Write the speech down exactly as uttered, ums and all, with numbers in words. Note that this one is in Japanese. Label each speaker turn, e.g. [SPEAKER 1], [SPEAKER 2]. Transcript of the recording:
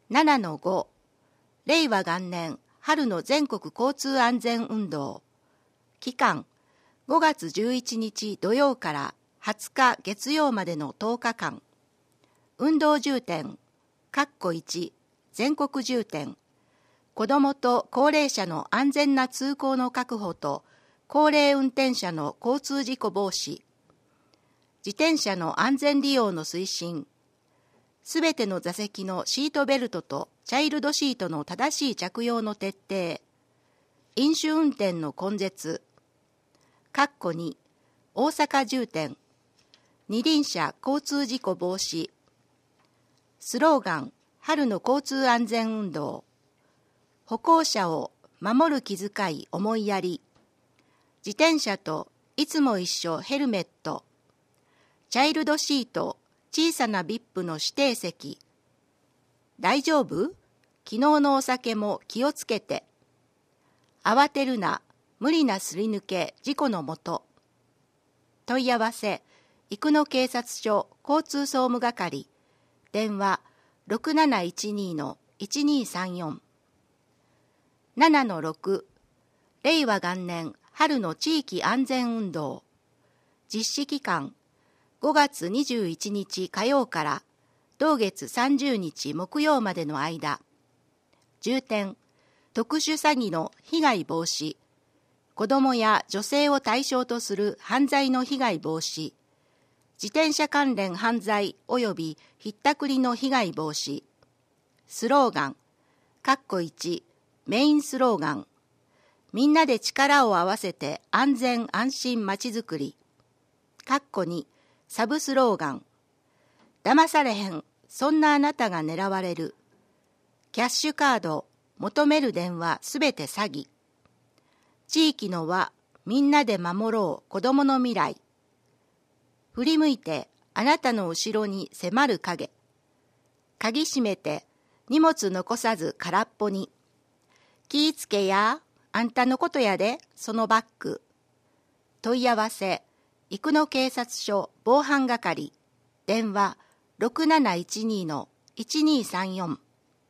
[SPEAKER 1] ななのご、令和元年春の全国交通安全運動。期間、ごがつじゅういちにち土曜からはつか月曜までのとおかかん。運動重点、括弧いち、全国重点。子どもと高齢者の安全な通行の確保と、高齢運転者の交通事故防止。自転車の安全利用の推進。すべての座席のシートベルトとチャイルドシートの正しい着用の徹底。飲酒運転の根絶。括弧に、大阪重点。二輪車交通事故防止。スローガン、春の交通安全運動。歩行者を守る気遣い思いやり。自転車といつも一緒ヘルメット。チャイルドシート、小さなビップの指定席。大丈夫？昨日のお酒も気をつけて。慌てるな、無理なすり抜け、事故のもと。問い合わせ、生野警察署交通総務係。電話、ろくなないちにのいちにさんよん。ななのろく、令和元年春の地域安全運動。実施期間、ごがつにじゅういちにち火曜から同月さんじゅうにち木曜までの間。重点、特殊詐欺の被害防止。子どもや女性を対象とする犯罪の被害防止。自転車関連犯罪及びひったくりの被害防止。スローガン、括弧いち、メインスローガン。みんなで力を合わせて安全安心まちづくり。括弧に、サブスローガン。騙されへん、そんなあなたが狙われる。キャッシュカード、求める電話すべて詐欺。地域の輪、みんなで守ろう子どもの未来。振り向いてあなたの後ろに迫る影。鍵閉めて荷物残さず空っぽに。気ぃつけや、あんたのことやで、そのバッグ。問い合わせ、生野警察署防犯係。電話、ろくなないちにのいちにさんよん。